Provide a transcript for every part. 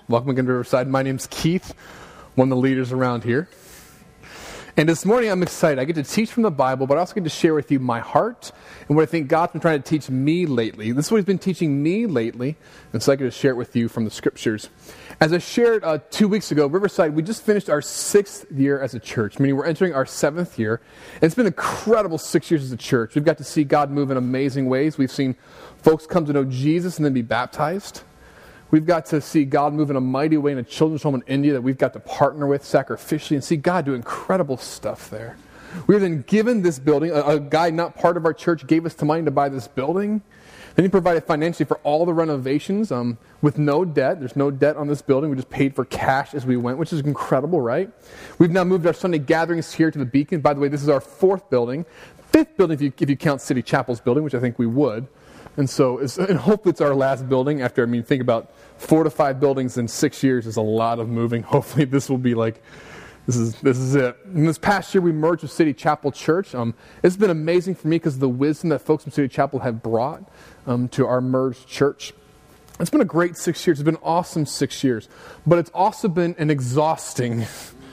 Welcome again to Riverside. My name's Keith, one of the leaders around here. And this morning I'm excited. I get to teach from the Bible, but I also get to share with you my heart and what I think God's been trying to teach me lately. This is what He's been teaching me lately, and so I get to share it with you from the Scriptures. As I shared 2 weeks ago, Riverside, we just finished our 6th year as a church, meaning we're entering our 7th year. And it's been an incredible 6 years as a church. We've got to see God move in amazing ways. We've seen folks come to know Jesus and then be baptized. We've got to see God move in a mighty way in a children's home in India that we've got to partner with sacrificially and see God do incredible stuff there. We were then given this building. A guy not part of our church gave us the money to buy this building. Then he provided financially for all the renovations with no debt. There's no debt on this building. We just paid for cash as we went, which is incredible, right? We've now moved our Sunday gatherings here to the Beacon. By the way, this is our 4th building. 5th building if you count City Chapel's building, which I think we would. And hopefully it's our last building after, think about 4 to 5 buildings in 6 years is a lot of moving. Hopefully this will be this is it. And this past year we merged with City Chapel Church. It's been amazing for me because of the wisdom that folks from City Chapel have brought to our merged church. It's been a great 6 years. It's been an awesome 6 years. But it's also been an exhausting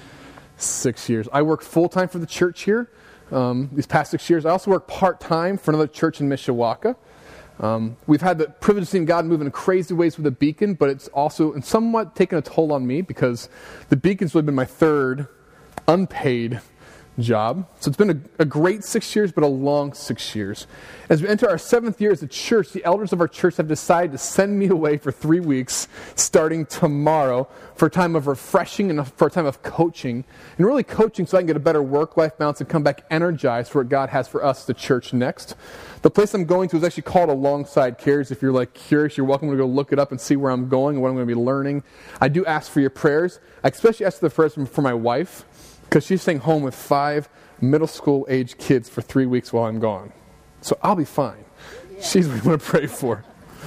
6 years. I work full-time for the church here these past 6 years. I also work part-time for another church in Mishawaka. We've had the privilege of seeing God move in crazy ways with the Beacon, but it's also somewhat taken a toll on me because the Beacon's really been my 3rd unpaid job. So it's been a great 6 years, but a long 6 years. As we enter our 7th year as a church, the elders of our church have decided to send me away for 3 weeks, starting tomorrow, for a time of refreshing and for a time of coaching. And really coaching so I can get a better work-life balance and come back energized for what God has for us, the church, next. The place I'm going to is actually called Alongside Cares. If you're curious, you're welcome to go look it up and see where I'm going and what I'm going to be learning. I do ask for your prayers. I especially ask for the prayers for my wife, because she's staying home with 5 middle school age kids for 3 weeks while I'm gone. So I'll be fine. Yeah. She's what we want to pray for.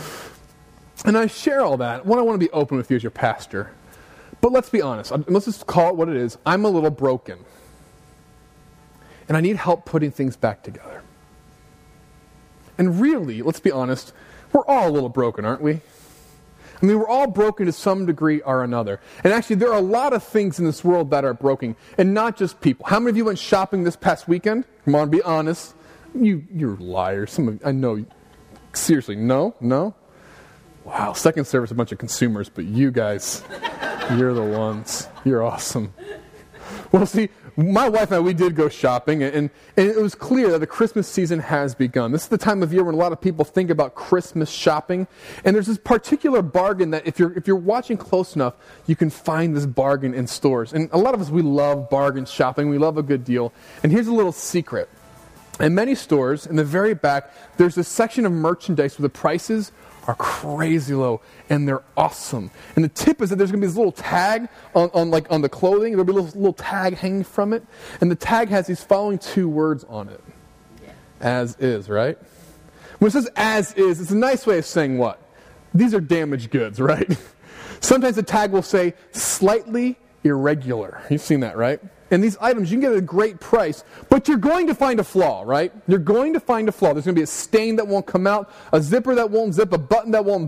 And I share all that. One, I want to be open with you as your pastor. But let's be honest. Let's just call it what it is. I'm a little broken. And I need help putting things back together. And really, let's be honest, we're all a little broken, aren't we? We're all broken to some degree or another. And actually, there are a lot of things in this world that are broken, and not just people. How many of you went shopping this past weekend? Come on, be honest. You're liars. I know. Seriously, no? Wow, second service, a bunch of consumers, but you guys, you're the ones. You're awesome. Well, see, my wife and I, we did go shopping, and it was clear that the Christmas season has begun. This is the time of year when a lot of people think about Christmas shopping, and there's this particular bargain that if you're watching close enough, you can find this bargain in stores. And a lot of us, we love bargain shopping. We love a good deal. And here's a little secret. In many stores, in the very back, there's this section of merchandise where the prices are crazy low, and they're awesome. And the tip is that there's going to be this little tag on the clothing. There'll be a little tag hanging from it, and the tag has these following 2 words on it. Yeah. As is, right? When it says as is, it's a nice way of saying what? These are damaged goods, right? Sometimes the tag will say slightly irregular. You've seen that, right? And these items, you can get at a great price, but you're going to find a flaw, right? You're going to find a flaw. There's going to be a stain that won't come out, a zipper that won't zip, a button that won't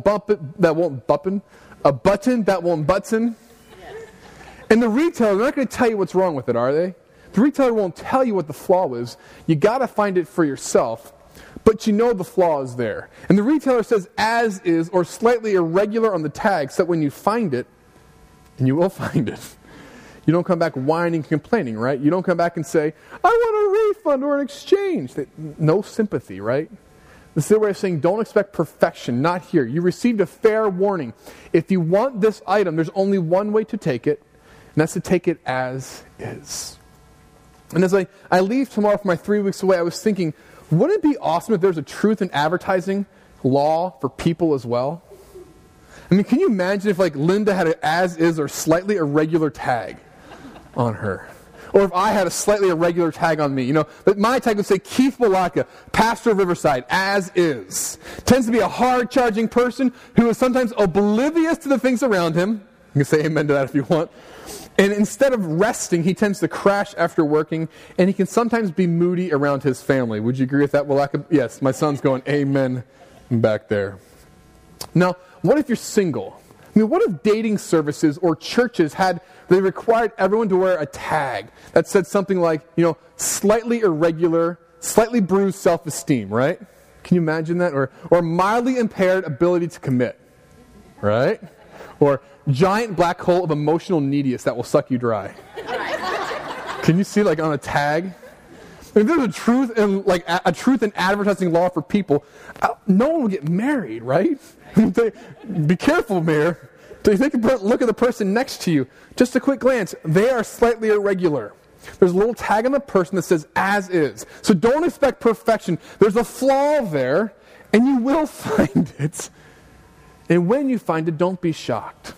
a button that won't button. Yes. And the retailer, they're not going to tell you what's wrong with it, are they? The retailer won't tell you what the flaw is. You got to find it for yourself, but you know the flaw is there. And the retailer says as is or slightly irregular on the tag, so that when you find it, and you will find it, you don't come back whining and complaining, right? You don't come back and say, I want a refund or an exchange. No sympathy, right? This is their way of saying, don't expect perfection. Not here. You received a fair warning. If you want this item, there's only one way to take it, and that's to take it as is. And as I leave tomorrow for my 3 weeks away, I was thinking, wouldn't it be awesome if there's a truth in advertising law for people as well? Can you imagine if Linda had an as is or slightly irregular tag on her? Or if I had a slightly irregular tag on me, but my tag would say Keith Malaka, pastor of Riverside, as is. Tends to be a hard-charging person who is sometimes oblivious to the things around him. You can say amen to that if you want. And instead of resting, he tends to crash after working, and he can sometimes be moody around his family. Would you agree with that, Malaka? Yes, my son's going amen back there. Now, what if you're single? I mean, what if dating services or churches they required everyone to wear a tag that said something like, slightly irregular, slightly bruised self-esteem, right? Can you imagine that? Or mildly impaired ability to commit, right? Or giant black hole of emotional neediness that will suck you dry. Can you see on a tag? If there's a truth in advertising law for people, no one will get married, right? Be careful, Mayor. Take a look at the person next to you. Just a quick glance. They are slightly irregular. There's a little tag on the person that says as is. So don't expect perfection. There's a flaw there, and you will find it. And when you find it, don't be shocked.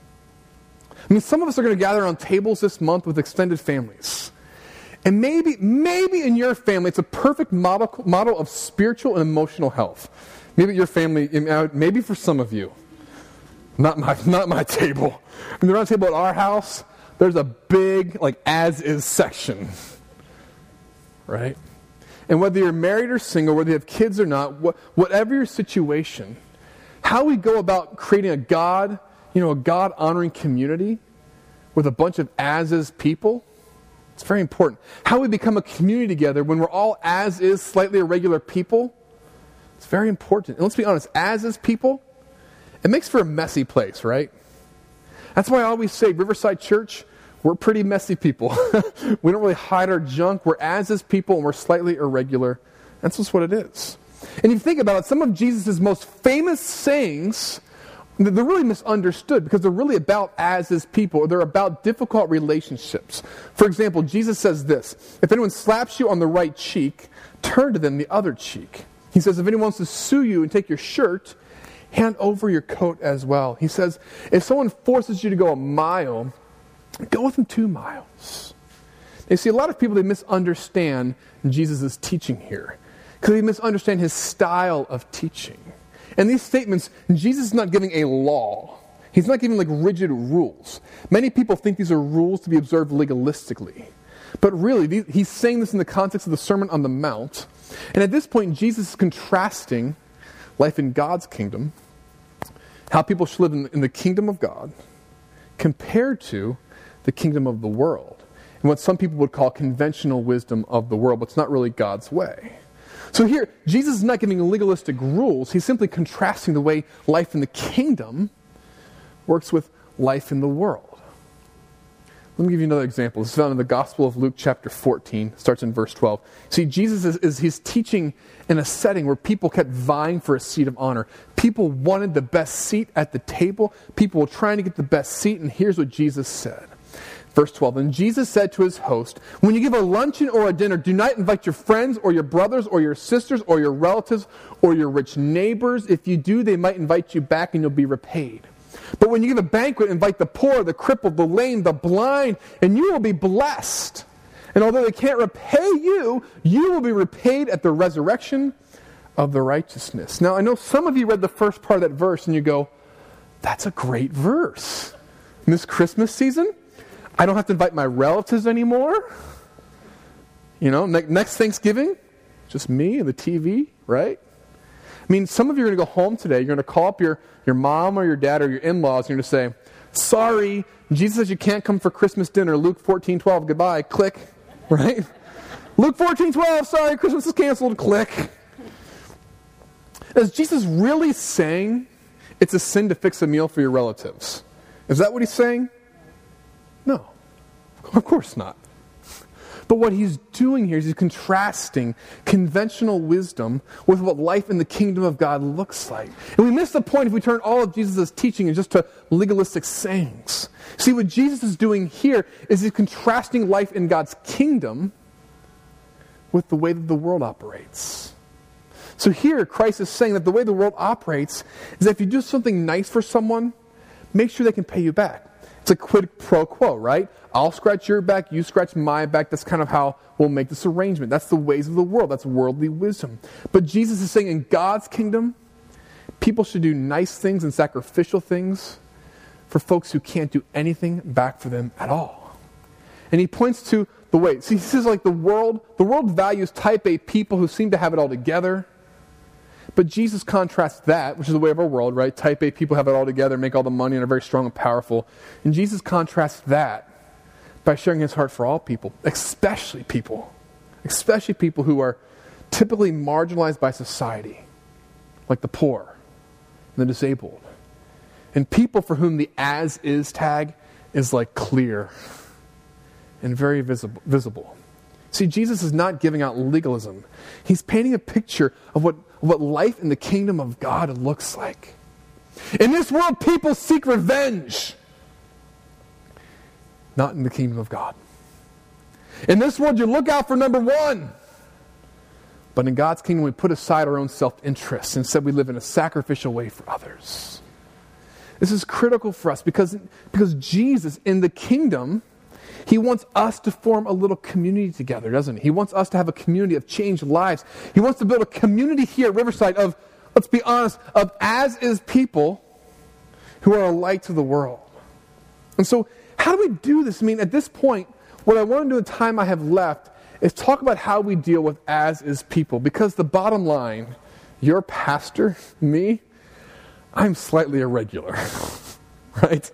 I mean, some of us are going to gather on tables this month with extended families. And maybe in your family, it's a perfect model of spiritual and emotional health. Maybe your family, maybe for some of you. Not my table. When they're on a table at our house, there's a big, as-is section. Right? And whether you're married or single, whether you have kids or not, whatever your situation, how we go about creating a God-honoring community with a bunch of as-is people, it's very important. How we become a community together when we're all as-is, slightly irregular people, it's very important. And let's be honest, as-is people, it makes for a messy place, right? That's why I always say, Riverside Church, we're pretty messy people. We don't really hide our junk. We're as-is people, and we're slightly irregular. That's just what it is. And if you think about it, some of Jesus' most famous sayings, they're really misunderstood because they're really about as-is people, or they're about difficult relationships. For example, Jesus says this: if anyone slaps you on the right cheek, turn to them the other cheek. He says, if anyone wants to sue you and take your shirt, hand over your coat as well. He says, if someone forces you to go a mile, go with them 2 miles. You see, a lot of people, they misunderstand Jesus' teaching here because they misunderstand his style of teaching. And these statements, Jesus is not giving a law. He's not giving rigid rules. Many people think these are rules to be observed legalistically. But really, he's saying this in the context of the Sermon on the Mount. And at this point, Jesus is contrasting life in God's kingdom, how people should live in the kingdom of God, compared to the kingdom of the world, and what some people would call conventional wisdom of the world, but it's not really God's way. So here, Jesus is not giving legalistic rules. He's simply contrasting the way life in the kingdom works with life in the world. Let me give you another example. This is found in the Gospel of Luke chapter 14. It starts in verse 12. See, Jesus he's teaching in a setting where people kept vying for a seat of honor. People wanted the best seat at the table. People were trying to get the best seat, and here's what Jesus said. Verse 12, and Jesus said to his host, when you give a luncheon or a dinner, do not invite your friends or your brothers or your sisters or your relatives or your rich neighbors. If you do, they might invite you back and you'll be repaid. But when you give a banquet, invite the poor, the crippled, the lame, the blind, and you will be blessed. And although they can't repay you, you will be repaid at the resurrection of the righteousness. Now, I know some of you read the first part of that verse and you go, that's a great verse. In this Christmas season, I don't have to invite my relatives anymore. Next Thanksgiving, just me and the TV, right? I mean, some of you are going to go home today. You're going to call up your mom or your dad or your in-laws, and you're going to say, sorry, Jesus says you can't come for Christmas dinner. Luke 14:12, goodbye, click, right? Luke 14:12, sorry, Christmas is canceled, click. Is Jesus really saying it's a sin to fix a meal for your relatives? Is that what he's saying? No, of course not. But what he's doing here is he's contrasting conventional wisdom with what life in the kingdom of God looks like. And we miss the point if we turn all of Jesus' teaching just to legalistic sayings. See, what Jesus is doing here is he's contrasting life in God's kingdom with the way that the world operates. So here, Christ is saying that the way the world operates is that if you do something nice for someone, make sure they can pay you back. It's a quid pro quo, right? I'll scratch your back, you scratch my back. That's kind of how we'll make this arrangement. That's the ways of the world. That's worldly wisdom. But Jesus is saying in God's kingdom, people should do nice things and sacrificial things for folks who can't do anything back for them at all. And he points to the way. See, he says the world values type A people who seem to have it all together. But Jesus contrasts that, which is the way of our world, right? Type A people have it all together, make all the money, and are very strong and powerful. And Jesus contrasts that by sharing his heart for all people, especially people who are typically marginalized by society, like the poor and the disabled, and people for whom the as is tag is like clear and very visible. See, Jesus is not giving out legalism. He's painting a picture of what life in the kingdom of God looks like. In this world, people seek revenge. Not in the kingdom of God. In this world, you look out for number one. But in God's kingdom, we put aside our own self-interest. Instead, we live in a sacrificial way for others. This is critical for us because Jesus, in the kingdom, he wants us to form a little community together, doesn't he? He wants us to have a community of changed lives. He wants to build a community here at Riverside of, let's be honest, of as-is people who are a light to the world. And so, how do we do this? I mean, at this point, what I want to do in the time I have left is talk about how we deal with as-is people. Because the bottom line, your pastor, me, I'm slightly irregular, right?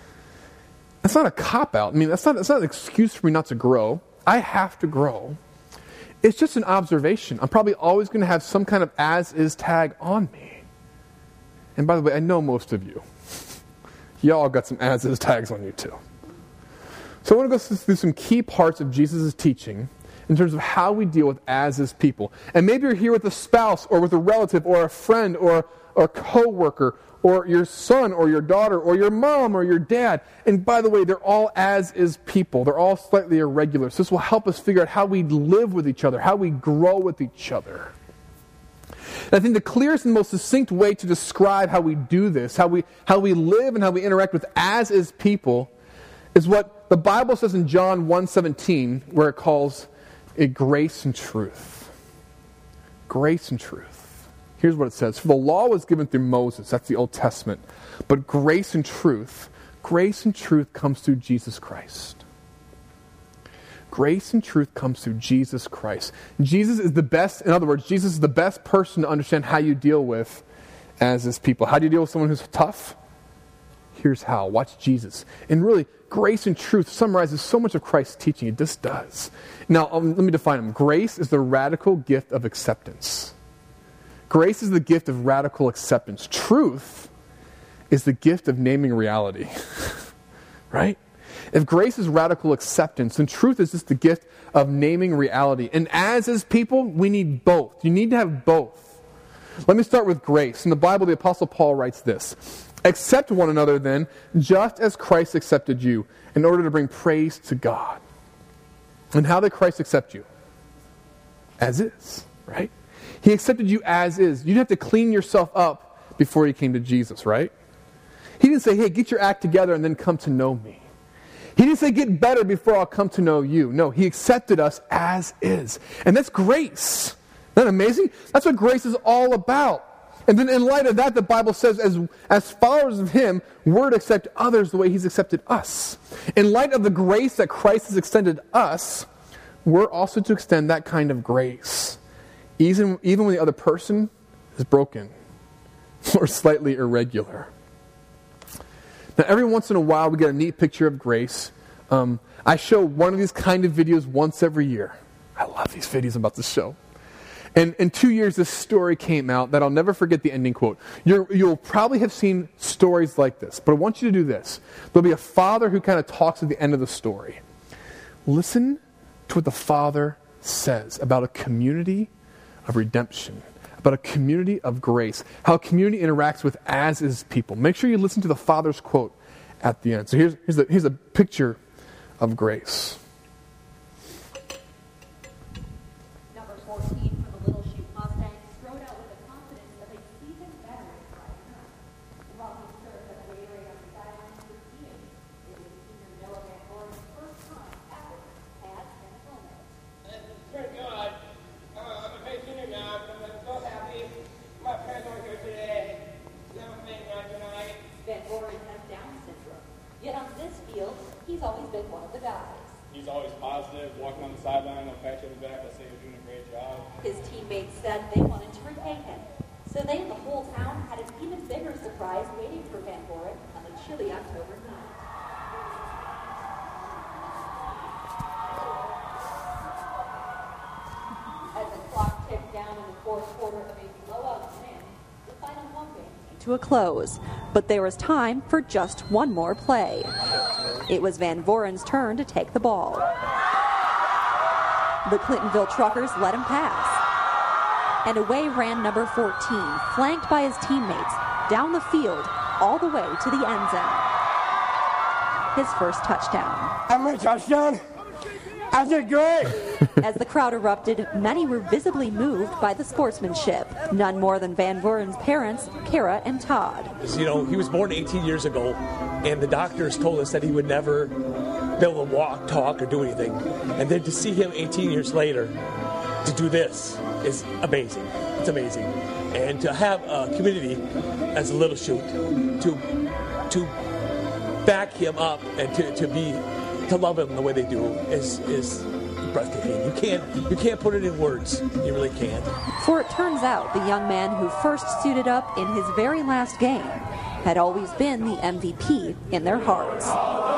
That's not a cop-out. I mean, that's not an excuse for me not to grow. I have to grow. It's just an observation. I'm probably always going to have some kind of as-is tag on me. And by the way, I know most of you. Y'all got some as-is tags on you too. So I want to go through some key parts of Jesus' teaching in terms of how we deal with as-is people. And maybe you're here with a spouse or with a relative or a friend or a co-worker or your son or your daughter or your mom or your dad. And by the way, they're all as-is people. They're all slightly irregular. So this will help us figure out how we live with each other, how we grow with each other. And I think the clearest and most succinct way to describe how we do this, how we live and how we interact with as-is people, is what the Bible says in John 1:17, where it calls it grace and truth. Grace and truth. Here's what it says. For the law was given through Moses, that's the Old Testament. But grace and truth comes through Jesus Christ. Grace and truth comes through Jesus Christ. Jesus is the best, in other words, Jesus is the best person to understand how you deal with as-is people. How do you deal with someone who's tough? Here's how. Watch Jesus. And really, grace and truth summarizes so much of Christ's teaching. It just does. Now, let me define them. Grace is the radical gift of acceptance. Grace is the gift of radical acceptance. Truth is the gift of naming reality. Right? If grace is radical acceptance, then truth is just the gift of naming reality. And as people, we need both. You need to have both. Let me start with grace. In the Bible, the Apostle Paul writes this. Accept one another then, just as Christ accepted you, in order to bring praise to God. And how did Christ accept you? As is, right? He accepted you as is. You didn't have to clean yourself up before you came to Jesus, right? He didn't say, hey, get your act together and then come to know me. He didn't say, get better before I'll come to know you. No, he accepted us as is. And that's grace. Isn't that amazing? That's what grace is all about. And then in light of that, the Bible says, as followers of him, we're to accept others the way he's accepted us. In light of the grace that Christ has extended us, we're also to extend that kind of grace. Even when the other person is broken or slightly irregular. Now, every once in a while, we get a neat picture of grace. I show one of these kind of videos once every year. I love these videos I'm about to show. And in 2 years, this story came out that I'll never forget the ending quote. You'll probably have seen stories like this, but I want you to do this. There'll be a father who kind of talks at the end of the story. Listen to what the father says about a community of redemption, about a community of grace, how a community interacts with as-is people. Make sure you listen to the father's quote at the end. So here's a picture of grace. Number 14 for the Little Chute Mustang strode out with the confidence of a seasoned veteran rider. While he served as a waiter on the sidelines with Ian, it was Senior Noah Van Gordon's first time ever pads and a helmet. It's pretty good. I'm a great senior now, but I'm so happy. My parents are here today. We have a thing right tonight. Van Gordon has Down syndrome. Yet on this field, he's always been one of the guys. He's always positive, walking on the sideline, I'll pat you on the back, I'll say you're doing a great job. His teammates said they wanted to repay him. So they and the whole town had an even bigger surprise waiting for Van Voren on the chilly October night. As the clock ticked down in the fourth quarter of a blowout win, the final home game came to a close. But there was time for just one more play. It was Van Voren's turn to take the ball. The Clintonville Truckers let him pass. And away ran number 14, flanked by his teammates, down the field, all the way to the end zone. His first touchdown. I'm a touchdown. I did great. As the crowd erupted, many were visibly moved by the sportsmanship. None more than Van Voren's parents, Kara and Todd. You know, he was born 18 years ago, and the doctors told us that he would never be able to walk, talk, or do anything. And then to see him 18 years later to do this is amazing. It's amazing. And to have a community as a Little Chute to back him up and to love him the way they do is breathtaking. You can't put it in words. You really can't. For it turns out the young man who first suited up in his very last game had always been the MVP in their hearts.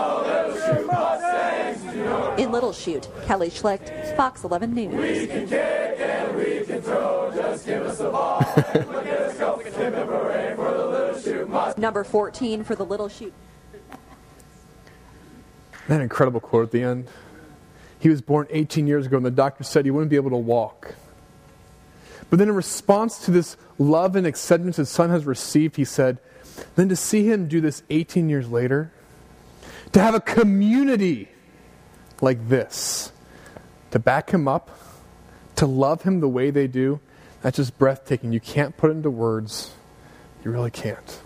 In Little Chute, Kelly Schlicht, Fox 11 News. We can kick and we can throw, just give us the ball. Look at us go, hip hip hooray for the Little Chute. Number 14 for the Little Chute. That incredible quote at the end. He was born 18 years ago, and the doctor said he wouldn't be able to walk. But then in response to this love and acceptance his son has received, he said, then to see him do this 18 years later, to have a community like this, to back him up, to love him the way they do, that's just breathtaking. You can't put it into words. You really can't.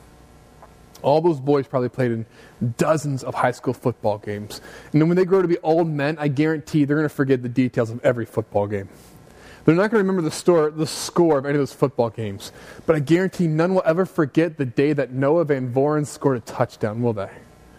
All those boys probably played in dozens of high school football games. And then when they grow to be old men, I guarantee they're going to forget the details of every football game. They're not going to remember the score of any of those football games. But I guarantee none will ever forget the day that Noah Van Voren scored a touchdown, will they?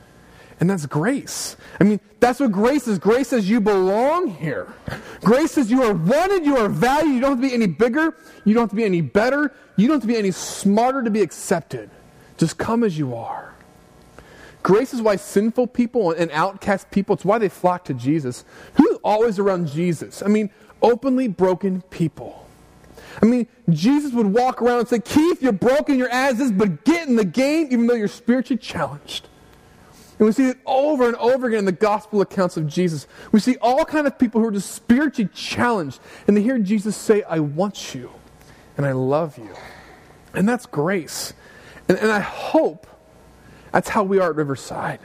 And that's grace. I mean, that's what grace is. Grace says you belong here. Grace says you are wanted, you are valued. You don't have to be any bigger. You don't have to be any better. You don't have to be any smarter to be accepted. Just come as you are. Grace is why sinful people and outcast people, it's why they flock to Jesus. Who's always around Jesus? I mean, openly broken people. I mean, Jesus would walk around and say, Keith, you're broken, you're as is, but get in the game even though you're spiritually challenged. And we see it over and over again in the gospel accounts of Jesus. We see all kinds of people who are just spiritually challenged, and they hear Jesus say, I want you, and I love you. And that's grace. And I hope that's how we are at Riverside.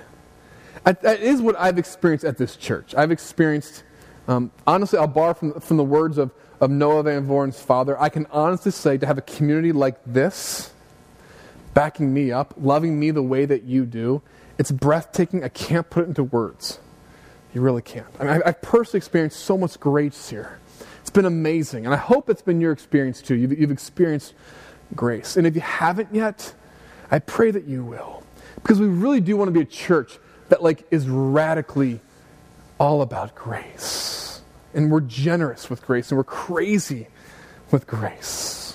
That is what I've experienced at this church. I've experienced, honestly, I'll borrow from the words of Noah Van Voren's father. I can honestly say to have a community like this, backing me up, loving me the way that you do, it's breathtaking. I can't put it into words. You really can't. I mean, I've personally experienced so much grace here. It's been amazing. And I hope it's been your experience too. You've experienced grace. And if you haven't yet, I pray that you will. Because we really do want to be a church that is radically all about grace. And we're generous with grace. And we're crazy with grace.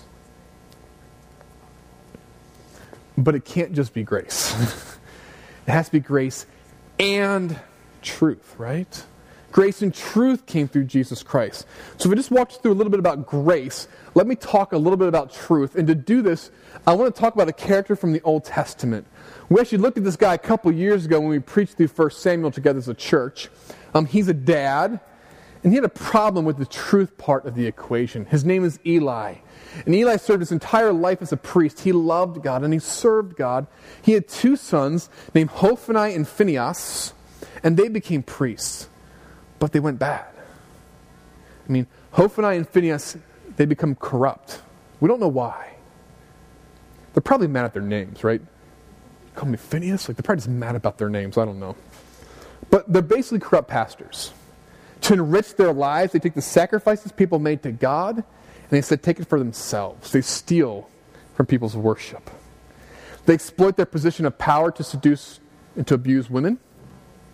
But it can't just be grace. It has to be grace and truth, right? Grace and truth came through Jesus Christ. So if I just walked through a little bit about grace, let me talk a little bit about truth. And to do this, I want to talk about a character from the Old Testament. We actually looked at this guy a couple years ago when we preached through 1 Samuel together as a church. He's a dad, and he had a problem with the truth part of the equation. His name is Eli. And Eli served his entire life as a priest. He loved God and he served God. He had two sons named Hophni and Phinehas, and they became priests. But they went bad. I mean, Hophni and Phinehas, they become corrupt. We don't know why. They're probably mad at their names, right? Call me Phinehas? They're probably just mad about their names. I don't know. But they're basically corrupt pastors. To enrich their lives, they take the sacrifices people made to God, and they said take it for themselves. They steal from people's worship. They exploit their position of power to seduce and to abuse women.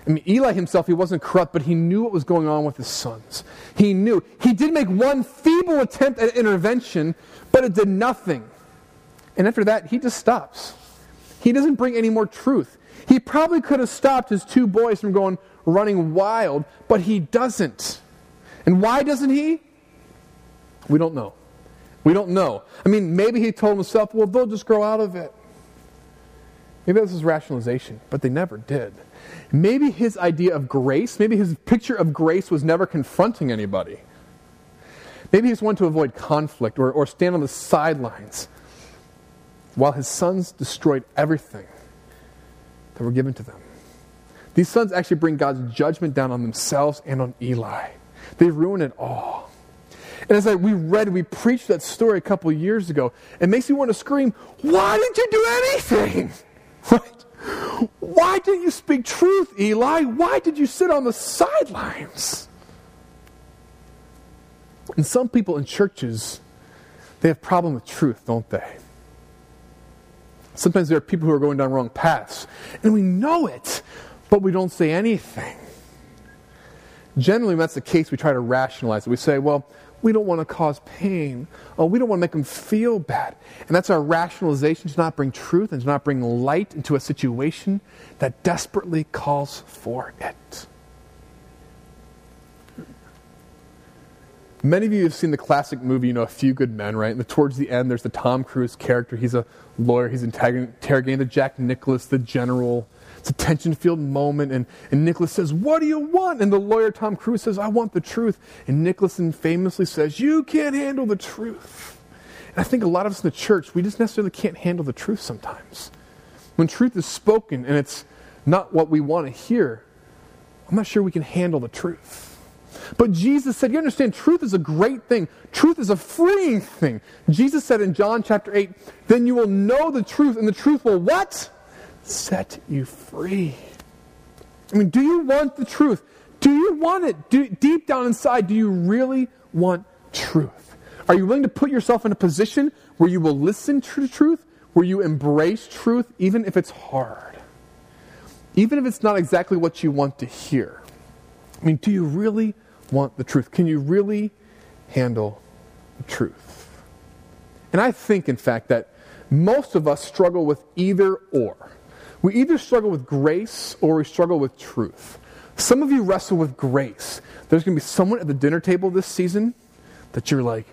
I mean, Eli himself, he wasn't corrupt, but he knew what was going on with his sons. He knew. He did make one feeble attempt at intervention, but it did nothing. And after that, he just stops. He doesn't bring any more truth. He probably could have stopped his two boys from going running wild, but he doesn't. And why doesn't he? We don't know. We don't know. I mean, maybe he told himself, well, they'll just grow out of it. Maybe that was his rationalization, but they never did. Maybe his idea of grace, maybe his picture of grace was never confronting anybody. Maybe he just wanted to avoid conflict or stand on the sidelines while his sons destroyed everything that were given to them. These sons actually bring God's judgment down on themselves and on Eli. They ruin it all. And as we preached that story a couple years ago, it makes me want to scream, why didn't you do anything? Right? Why didn't you speak truth, Eli? Why did you sit on the sidelines? And some people in churches, they have a problem with truth, don't they? Sometimes there are people who are going down wrong paths, and we know it, but we don't say anything. Generally, when that's the case, we try to rationalize it. We say, well, we don't want to cause pain. Oh, we don't want to make them feel bad. And that's our rationalization to not bring truth and to not bring light into a situation that desperately calls for it. Many of you have seen the classic movie, A Few Good Men, right? And towards the end, there's the Tom Cruise character. He's a lawyer. He's interrogating the Jack Nicklaus, the general. It's a tension-filled moment, and Nicholas says, what do you want? And the lawyer, Tom Cruise, says, I want the truth. And Nicholson famously says, you can't handle the truth. And I think a lot of us in the church, we just necessarily can't handle the truth sometimes. When truth is spoken and it's not what we want to hear, I'm not sure we can handle the truth. But Jesus said, you understand, truth is a great thing. Truth is a freeing thing. Jesus said in John chapter 8, then you will know the truth, and the truth will what? Set you free. I mean, do you want the truth? Do you want it? Deep down inside, do you really want truth? Are you willing to put yourself in a position where you will listen to truth, where you embrace truth, even if it's hard? Even if it's not exactly what you want to hear? I mean, do you really want the truth? Can you really handle the truth? And I think, in fact, that most of us struggle with either or. We either struggle with grace or we struggle with truth. Some of you wrestle with grace. There's going to be someone at the dinner table this season that you're like,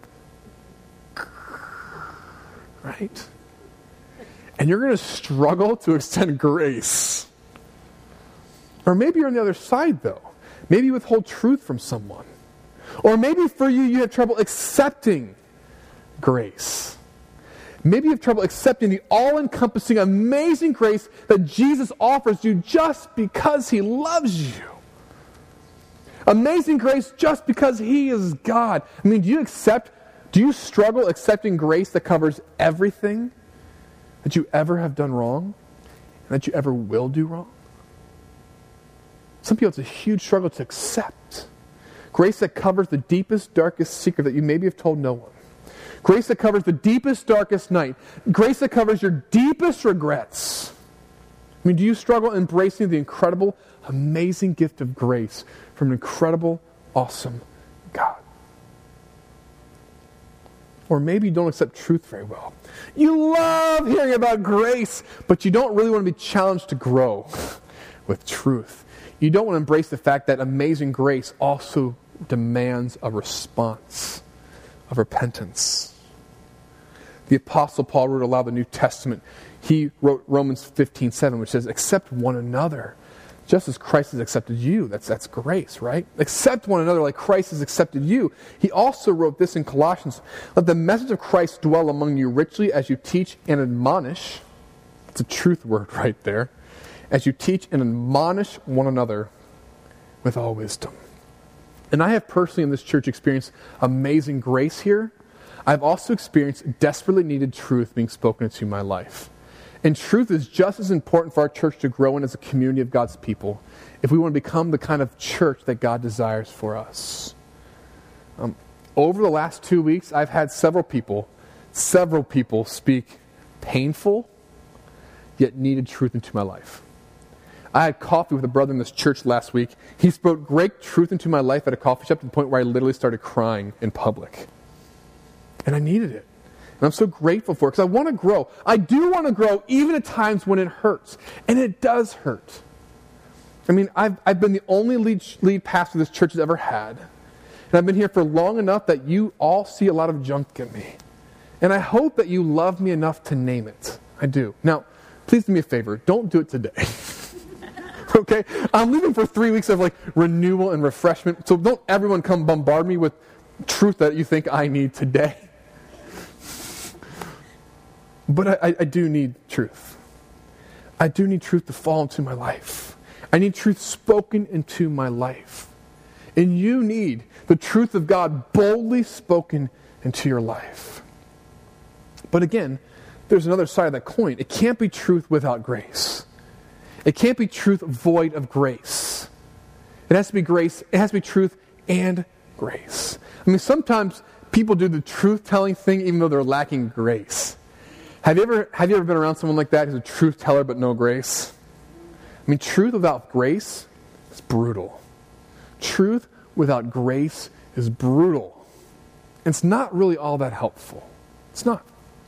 right? And you're going to struggle to extend grace. Or maybe you're on the other side, though. Maybe you withhold truth from someone. Or maybe for you, you have trouble accepting grace. Maybe you have trouble accepting the all-encompassing, amazing grace that Jesus offers you just because he loves you. Amazing grace just because he is God. I mean, do you struggle accepting grace that covers everything that you ever have done wrong and that you ever will do wrong? Some people, it's a huge struggle to accept. Grace that covers the deepest, darkest secret that you maybe have told no one. Grace that covers the deepest, darkest night. Grace that covers your deepest regrets. I mean, do you struggle embracing the incredible, amazing gift of grace from an incredible, awesome God? Or maybe you don't accept truth very well. You love hearing about grace, but you don't really want to be challenged to grow with truth. You don't want to embrace the fact that amazing grace also demands a response of repentance. The Apostle Paul wrote aloud the New Testament. He wrote Romans 15:7, which says, accept one another, just as Christ has accepted you. That's grace, right? Accept one another like Christ has accepted you. He also wrote this in Colossians, let the message of Christ dwell among you richly as you teach and admonish. It's a truth word right there. As you teach and admonish one another with all wisdom. And I have personally in this church experienced amazing grace here. I've also experienced desperately needed truth being spoken into my life. And truth is just as important for our church to grow in as a community of God's people if we want to become the kind of church that God desires for us. Over the last 2 weeks, I've had several people speak painful yet needed truth into my life. I had coffee with a brother in this church last week. He spoke great truth into my life at a coffee shop to the point where I literally started crying in public. And I needed it. And I'm so grateful for it because I want to grow. I do want to grow even at times when it hurts. And it does hurt. I mean, I've been the only lead pastor this church has ever had. And I've been here for long enough that you all see a lot of junk in me. And I hope that you love me enough to name it. I do. Now, please do me a favor. Don't do it today. Okay? I'm leaving for 3 weeks of renewal and refreshment. So don't everyone come bombard me with truth that you think I need today. But I do need truth. I do need truth to fall into my life. I need truth spoken into my life. And you need the truth of God boldly spoken into your life. But again, there's another side of that coin. It can't be truth without grace. It can't be truth void of grace. It has to be grace. It has to be truth and grace. I mean, sometimes people do the truth-telling thing even though they're lacking grace. Have you ever been around someone like that who's a truth teller but no grace? I mean, truth without grace is brutal. Truth without grace is brutal. And it's not really all that helpful. It's not.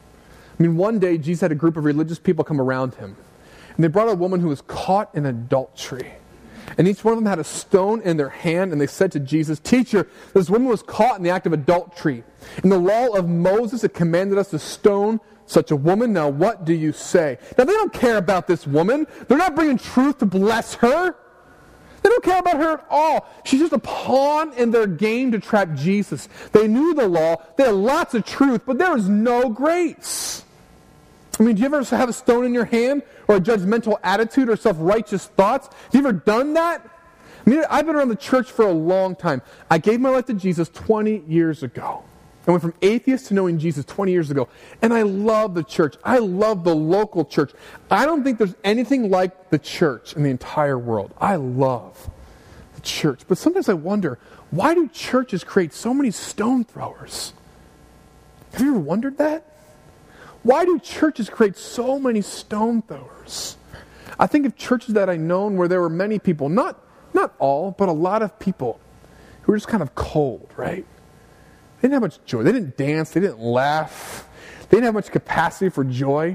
I mean, one day Jesus had a group of religious people come around him. And they brought a woman who was caught in adultery. And each one of them had a stone in their hand, and they said to Jesus, "Teacher, this woman was caught in the act of adultery. In the law of Moses, it commanded us to stone such a woman. Now what do you say?" Now they don't care about this woman. They're not bringing truth to bless her. They don't care about her at all. She's just a pawn in their game to trap Jesus. They knew the law. They had lots of truth, but there was no grace. I mean, do you ever have a stone in your hand or a judgmental attitude or self-righteous thoughts? Have you ever done that? I mean, I've been around the church for a long time. I gave my life to Jesus 20 years ago. I went from atheist to knowing Jesus 20 years ago. And I love the church. I love the local church. I don't think there's anything like the church in the entire world. I love the church. But sometimes I wonder, why do churches create so many stone throwers? Have you ever wondered that? Why do churches create so many stone throwers? I think of churches that I known where there were many people, not all, but a lot of people who were just kind of cold, right? They didn't have much joy. They didn't dance. They didn't laugh. They didn't have much capacity for joy.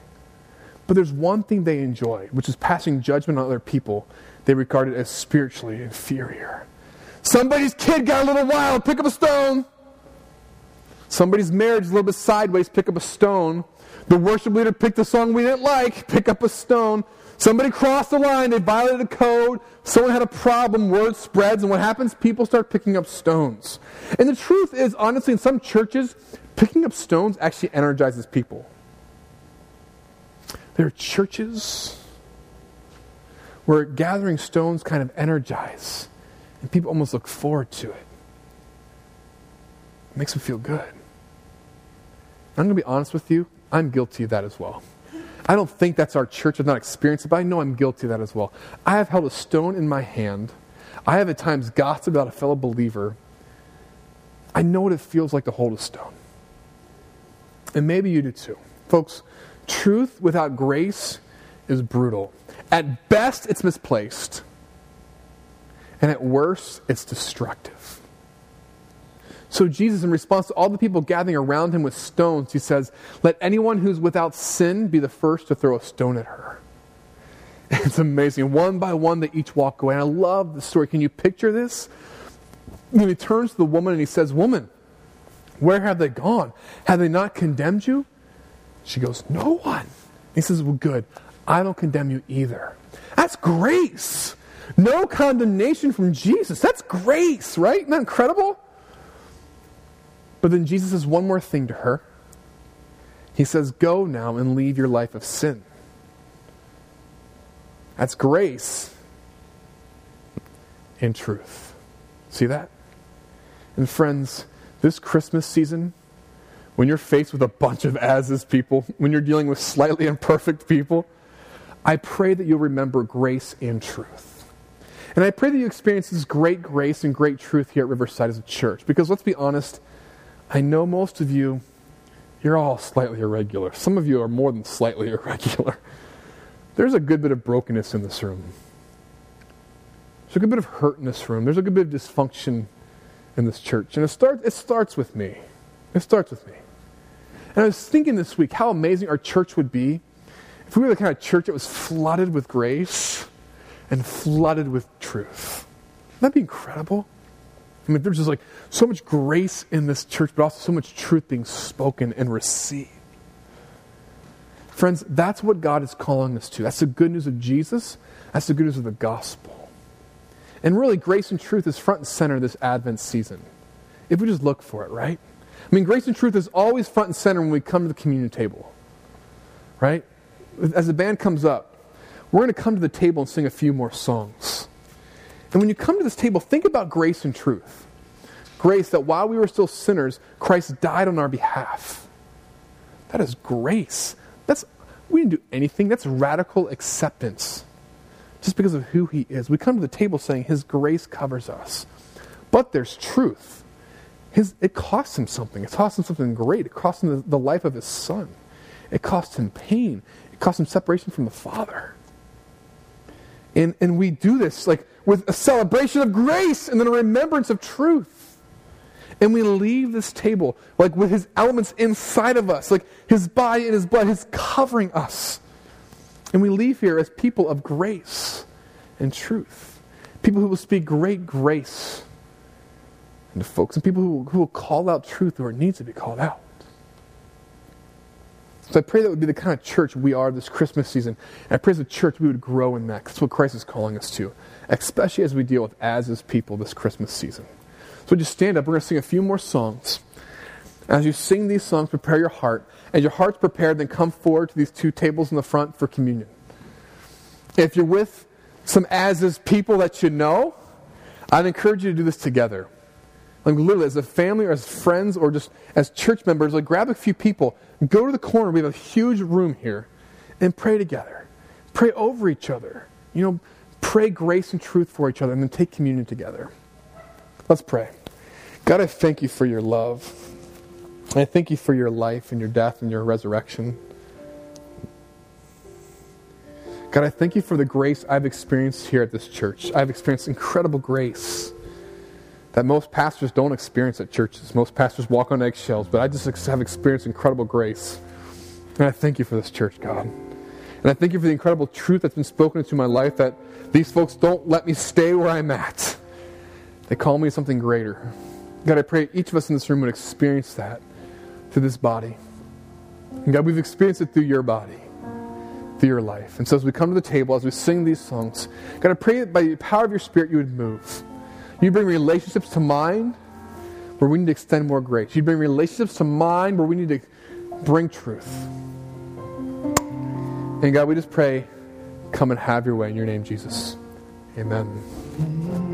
But there's one thing they enjoyed, which is passing judgment on other people they regarded as spiritually inferior. Somebody's kid got a little wild, pick up a stone. Somebody's marriage is a little bit sideways, pick up a stone. The worship leader picked a song we didn't like, pick up a stone. Somebody crossed the line, they violated a code, someone had a problem, word spreads, and what happens? People start picking up stones. And the truth is, honestly, in some churches, picking up stones actually energizes people. There are churches where gathering stones kind of energize, and people almost look forward to it. It makes them feel good. I'm going to be honest with you, I'm guilty of that as well. I don't think that's our church. I've not experienced it, but I know I'm guilty of that as well. I have held a stone in my hand. I have at times gossiped about a fellow believer. I know what it feels like to hold a stone. And maybe you do too. Folks, truth without grace is brutal. At best, it's misplaced. And at worst, it's destructive. So Jesus, in response to all the people gathering around him with stones, he says, "Let anyone who's without sin be the first to throw a stone at her." It's amazing. One by one, they each walk away. And I love the story. Can you picture this? And he turns to the woman and he says, "Woman, where have they gone? Have they not condemned you?" She goes, "No one." He says, "Well, good. I don't condemn you either." That's grace. No condemnation from Jesus. That's grace, right? Isn't that incredible? But then Jesus says one more thing to her. He says, "Go now and leave your life of sin." That's grace and truth. See that? And friends, this Christmas season, when you're faced with a bunch of as-is people, when you're dealing with slightly imperfect people, I pray that you'll remember grace and truth. And I pray that you experience this great grace and great truth here at Riverside as a church. Because let's be honest, I know most of you, you're all slightly irregular. Some of you are more than slightly irregular. there's a good bit of brokenness in this room. There's a good bit of hurt in this room. There's a good bit of dysfunction in this church. And it starts with me. It starts with me. And I was thinking this week how amazing our church would be if we were the kind of church that was flooded with grace and flooded with truth. Wouldn't that be incredible? I mean, there's just like so much grace in this church, but also so much truth being spoken and received. Friends, that's what God is calling us to. That's the good news of Jesus. That's the good news of the gospel. And really, grace and truth is front and center this Advent season. If we just look for it, right? I mean, grace and truth is always front and center when we come to the communion table. Right? As the band comes up, we're going to come to the table and sing a few more songs. And when you come to this table, think about grace and truth. Grace that while we were still sinners, Christ died on our behalf. That is grace. We didn't do anything. That's radical acceptance. Just because of who he is. We come to the table saying his grace covers us. But there's truth. It costs him something. It costs him something great. It costs him the life of his son. It costs him pain. It costs him separation from the Father. And we do this like with a celebration of grace and then a remembrance of truth. And we leave this table like with his elements inside of us, like his body and his blood, his covering us. And we leave here as people of grace and truth. People who will speak great grace into folks, and people who will call out truth where it needs to be called out. So I pray that would be the kind of church we are this Christmas season. And I pray as a church we would grow in that. That's what Christ is calling us to, especially as we deal with as his people this Christmas season. So just stand up. We're going to sing a few more songs. As you sing these songs, prepare your heart. As your heart's prepared, then come forward to these two tables in the front for communion. If you're with some as-is people that you know, I'd encourage you to do this together. Like literally as a family or as friends or just as church members, like grab a few people, go to the corner. We have a huge room here and pray together. Pray over each other. Pray grace and truth for each other and then take communion together. Let's pray. God, I thank you for your love. I thank you for your life and your death and your resurrection. God, I thank you for the grace I've experienced here at this church. I've experienced incredible grace that most pastors don't experience at churches. Most pastors walk on eggshells, but I just have experienced incredible grace. And I thank you for this church, God. And I thank you for the incredible truth that's been spoken into my life that these folks don't let me stay where I'm at. They call me something greater. God, I pray each of us in this room would experience that through this body. And God, we've experienced it through your body, through your life. And so as we come to the table, as we sing these songs, God, I pray that by the power of your Spirit you would move. You bring relationships to mind where we need to extend more grace. You bring relationships to mind where we need to bring truth. And God, we just pray, come and have your way in your name, Jesus. Amen.